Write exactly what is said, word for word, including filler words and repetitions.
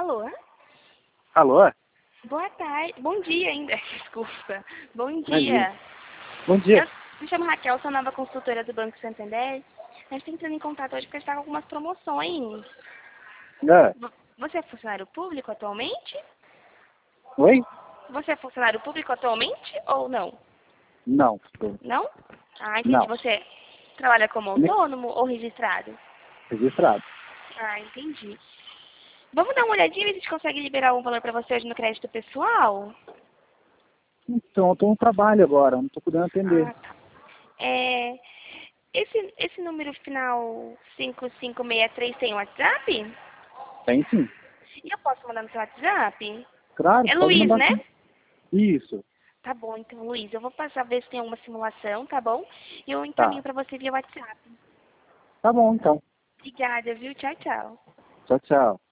Alô? Alô? Boa tarde. Bom dia ainda. Desculpa. Bom Bom dia. dia. Bom dia. Eu me chamo Raquel, sou nova consultora do Banco Santander. A gente está entrando em contato hoje porque a gente está com algumas promoções. Ah, Vo- Você é funcionário público atualmente? oi? Você é funcionário público atualmente ou não? Não. Não? Ah, entendi. Não. Você trabalha como Ne- autônomo ou registrado? Registrado. Ah, entendi. Vamos dar uma olhadinha e a gente consegue liberar um valor para você hoje no crédito pessoal? Então, eu estou no trabalho agora, não estou podendo atender. Ah, tá. É, esse, esse número final cinco cinco seis três tem WhatsApp? Tem sim. E eu posso mandar no seu WhatsApp? Claro, É pode Luiz, mandar né? sim. Isso. Tá bom, então, Luiz, eu vou passar a ver se tem alguma simulação, tá bom? E eu Tá. encaminho para você via WhatsApp. Tá bom, então. Obrigada, viu? Tchau, tchau. Tchau, tchau.